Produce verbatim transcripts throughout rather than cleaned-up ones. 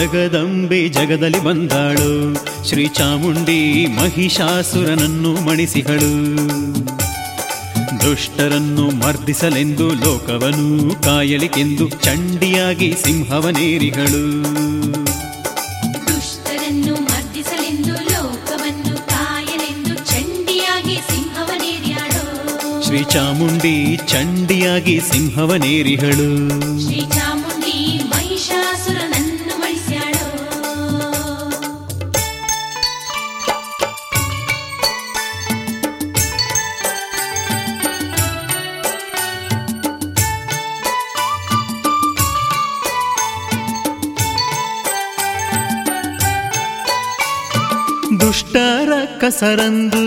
ಜಗದಂಬೆ ಜಗದಲ್ಲಿ ಬಂದಾಳು, ಶ್ರೀ ಚಾಮುಂಡಿ ಮಹಿಷಾಸುರನನ್ನು ಮಣಿಸಿಹಳು. ದುಷ್ಟರನ್ನು ಮರ್ದಿಸಲೆಂದು ಲೋಕವನ್ನು ಕಾಯಲಿಕೆಂದು ಚಂಡಿಯಾಗಿ ಸಿಂಹವನೇರಿಹಳು. ದುಷ್ಟರನ್ನು ಮರ್ದಿಸಲೆಂದು ಲೋಕವನ್ನು ಕಾಯಲೆಂದು ಚಂಡಿಯಾಗಿ ಸಿಂಹವನೇರಿಯಾಳು. ಶ್ರೀ ಚಾಮುಂಡಿ ಚಂಡಿಯಾಗಿ ಸಿಂಹವನೇರಿಹಳು. ಶ್ರೀ ಚಾಮುಂಡಿ ಮಹಿಷಾಸುರನನ್ನು ಮಣಿಸ್ಯಾಳು. ದುಷ್ಟರ ಕಸರಂದು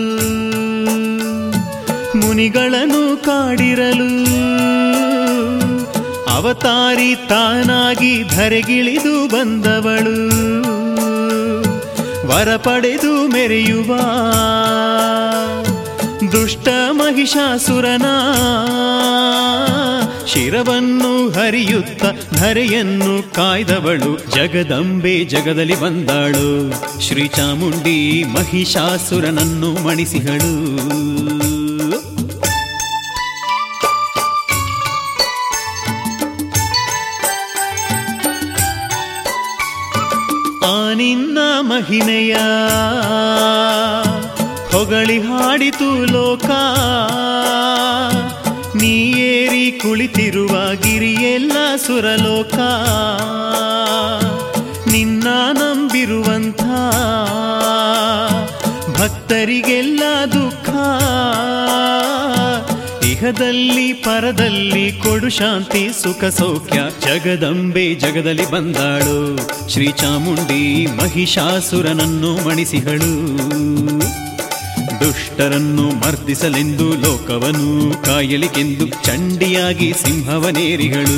ಮುನಿಗಳನ್ನು ಕಾಡಿರಲು ಅವತಾರಿ ತಾನಾಗಿ ಧರೆಗಿಳಿದು ಬಂದವಳು. ವರ ಪಡೆದು ಮೆರೆಯುವ ದುಷ್ಟ ಮಹಿಷಾಸುರನ ಶಿರವನ್ನು ಹರಿಯುತ್ತ ಧರೆಯನ್ನು ಕಾಯ್ದವಳು. ಜಗದಂಬೆ ಜಗದಲ್ಲಿ ಬಂದಾಳು, ಶ್ರೀ ಚಾಮುಂಡಿ ಮಹಿಷಾಸುರನನ್ನು ಮಣಿಸಿಹಳು. ಆ ನಿನ್ನ ಮಹಿಮೆಯ ಹೊಗಳಿ ಹಾಡಿತು ಲೋಕ, ನೀಯೇರಿ ಕುಳಿತಿರುವ ಗಿರಿಯೆಲ್ಲ ಸುರಲೋಕ. ನಿನ್ನ ನಂಬಿರುವಂಥ ಭಕ್ತರಿಗೆಲ್ಲ ದುಃಖ, ಇಹದಲ್ಲಿ ಪರದಲ್ಲಿ ಕೊಡು ಶಾಂತಿ ಸುಖ ಸೌಖ್ಯ. ಜಗದಂಬೆ ಜಗದಲ್ಲಿ ಬಂದಾಳು, ಶ್ರೀ ಚಾಮುಂಡಿ ಮಹಿಷಾಸುರನನ್ನು ಮಣಿಸಿಹಳು. ದುಷ್ಟರನ್ನು ಮರ್ದಿಸಲೆಂದು ಲೋಕವನ್ನು ಕಾಯಲಿಕೆಂದು ಚಂಡಿಯಾಗಿ ಸಿಂಹವನೇರಿಹಳು.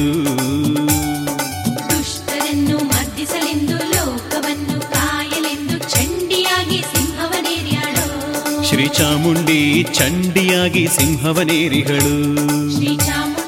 ದುಷ್ಟರನ್ನು ಮರ್ದಿಸಲೆಂದು ಲೋಕವನ್ನು ಕಾಯಲೆಂದು ಚಂಡಿಯಾಗಿ ಸಿಂಹವನೇರಿಯಾಳು. ಶ್ರೀ ಚಾಮುಂಡಿ ಚಂಡಿಯಾಗಿ ಸಿಂಹವನೇರಿಹಳು. ಶ್ರೀ ಚಾಮುಂಡಿ